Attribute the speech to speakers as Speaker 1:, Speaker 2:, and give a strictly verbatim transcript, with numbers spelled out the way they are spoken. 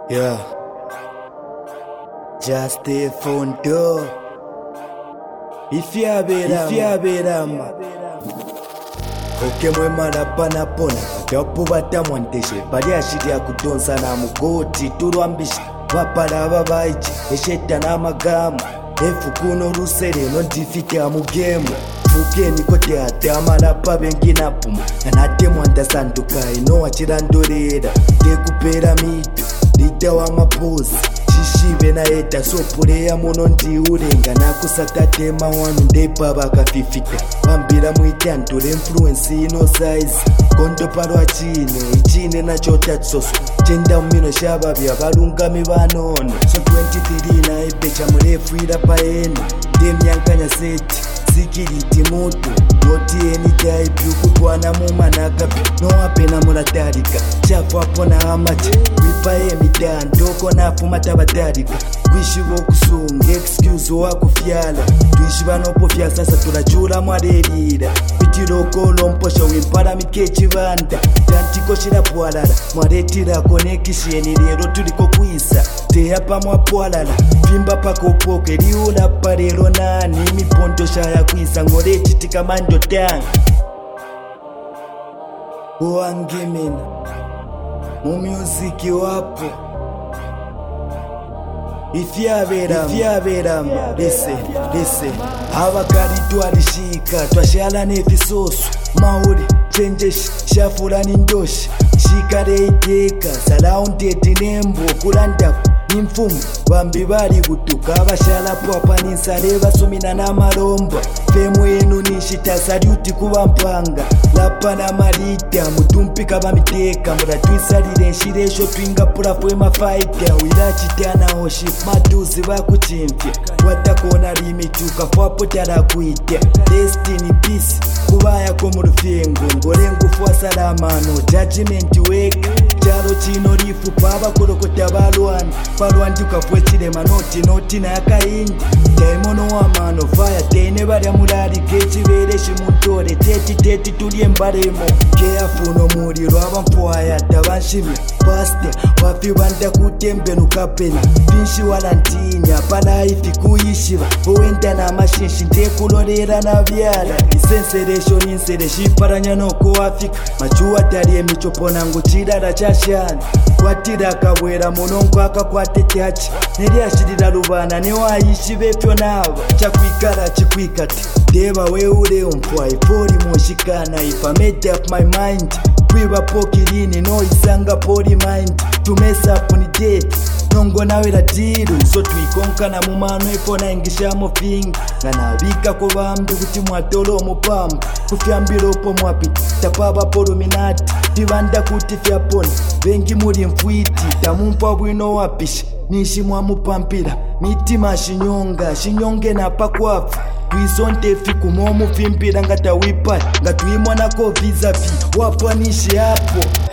Speaker 1: Yeah. Just a phone door. Ifyabera, ifyabera ma. Oke mwe marapa na pona. Yapu batamwanteshe. Bari ashiri ya kutonsa na mugoti. Turuambisha. Wapara babaichi. Esheta na magamu. Efu kuno rusere. Nontifike amugemu. Fuke niko teate amarapa bengi napuma. Nanate mwanda sanduka. Ino wachirandorera. Tekupera mito. Lita wa mapozi. Shishibe na eta sopure ya mono ndi urenga. Nakusakate mawanu ndepa baka fifika. Wambira muitanture influence ino size. Kondo parwa chine. Ichine na chota tsoso. Chenda umino shababia balungami banono. So twenty-three na epecha mrefu ila paeno. Dem yankanya seti. Sikiriti mutu. Noti eni type yukukwana mumanakapi. No apena muratarika. Chafu apona amache. Wipa emi dan. Doko nafu matabatarika. Wishi wokusunga. Excuse wakufyala. Tuishi banopofya sasa turachura mwarerira. Pitiroko lomposha wimpara mikechi vanda. Tantiko shirapwalala. Mwaretira konekisheni lero tuliko kuisa. Teya pa mwapwalala. Vimba pako poke liula parelo nani. Miponto shaya kuisa ngoreti tika mando tanga. Uangimina Mumuziki wapo Ifyabera, ifyabera Listen, listen Abakari tuarishika Twashala nefisosu Mauri, chenjeshi Shafurani ndoshi Shikare iteka Salaundeti nembo Kulandafu Nimfumu Bambi bari gutuka Abashala pwapa ninsare Basumina na maromba Femu enu nishita Saluti kuwa mpanga Lapa na marita Mutumpika bamiteka Muratwisalire nshiresho Twingapura fwe mafaita Wirachitana hoshi Matuzi bakuchimpye Watakona limituka Fwapo tarakuite Destiny peace Kubaya komurufingu Ngorengu fwa salamano Judgment weka Charo chino rifu Paba kurokota balwani Balwani tukafwe chilema Noti noti na yakaindi Daimono wa mano Fire tene bari murari Kechi bereshi mutore Teti teti tulie mbaremo Keafuno muriro Abampuaya tabanshimi Paste Wafi wanda kutembe nukapena Pinshi walantinya Palaifi kuyishiva Owenda na mashinshi Ntekulorera na vyara Isenseresho ninsereshi Iparanya noko Afrika Machuwa tarie michopona Nguchirara chashana Kwatira kawera Mononko akakwate tiachi Neri ashirira rubana Newayishi befyo naba Chakwikara chikwikati Deba we ure umpwa Ipori moshikana If I made up my mind Kwiba pokirini No isanga pori mind To mess up on the date Nongo nawe ratiru So tuikonka na mumano Ifona ingisha mofingi Nganabika kubambi Kuti mwatolo mupamba Kufyambiro po mwapiti Tapaba poro minati Tivanda kuti fyaponi Vengi muri mfuiti Tamumpa wino wapishi Nishi mwamupampira Mitima shinyonga Shinyonge na pakwafu Tuisonte fiku momu fimpira Ngata wipa Ngatuimwa na koviza fi Wapa nishi hapo